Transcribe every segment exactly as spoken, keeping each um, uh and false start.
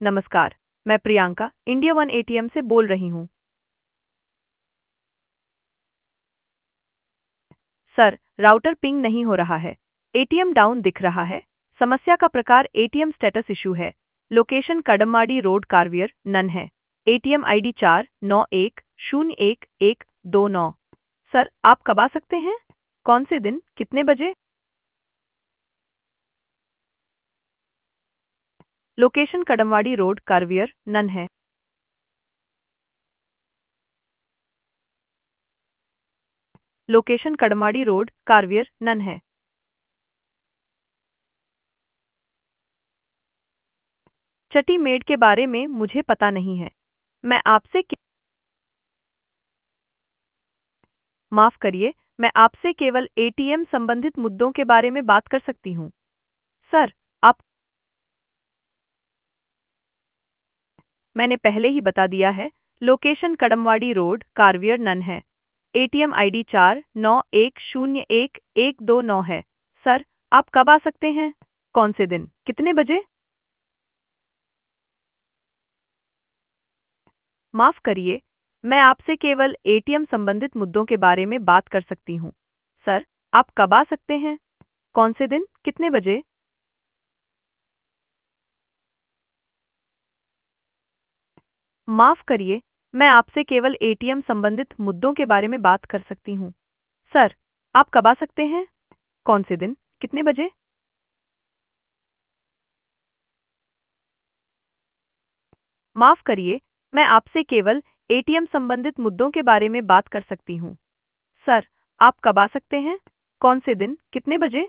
नमस्कार। मैं Priyanka India one ATM से बोल रही हूँ। सर, राउटर पिंग नहीं हो रहा है। एटीएम डाउन दिख रहा है। समस्या का प्रकार एटीएम स्टेटस इशू है। लोकेशन कड़माडी रोड कारवियर नन है। एटीएम आईडी चार नौ एक शून्य एक एक दो नौ। सर, आप कब आ सकते हैं? कौन से दिन, कितने बजे? लोकेशन कड़मवाड़ी रोड कारवियर नन है। लोकेशन कड़माड़ी रोड कारवियर नन है। चटी मेड के बारे में मुझे पता नहीं है। मैं आपसे माफ करिए, मैं आपसे केवल एटीएम संबंधित मुद्दों के बारे में बात कर सकती हूँ। सर, आप मैंने पहले ही बता दिया है, लोकेशन कड़मवाड़ी रोड कारवियर नन है। एटीएम आईडी चार नौ एक शून्य एक एक दो नौ है। सर, आप कब आ सकते हैं? कौन से दिन, कितने बजे? माफ करिए, मैं आपसे केवल एटीएम संबंधित मुद्दों के बारे में बात कर सकती हूँ। सर, आप कब आ सकते हैं? कौन से दिन, कितने बजे? माफ करिए, मैं आपसे केवल एटीएम संबंधित मुद्दों के बारे में बात कर सकती हूँ। सर, आप कब आ सकते हैं? कौन से दिन, कितने बजे? माफ करिए, मैं आपसे केवल एटीएम संबंधित मुद्दों के बारे में बात कर सकती हूँ। सर, आप कब आ सकते हैं? कौन से दिन, कितने बजे?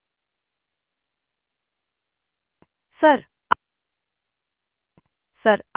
Sir, sir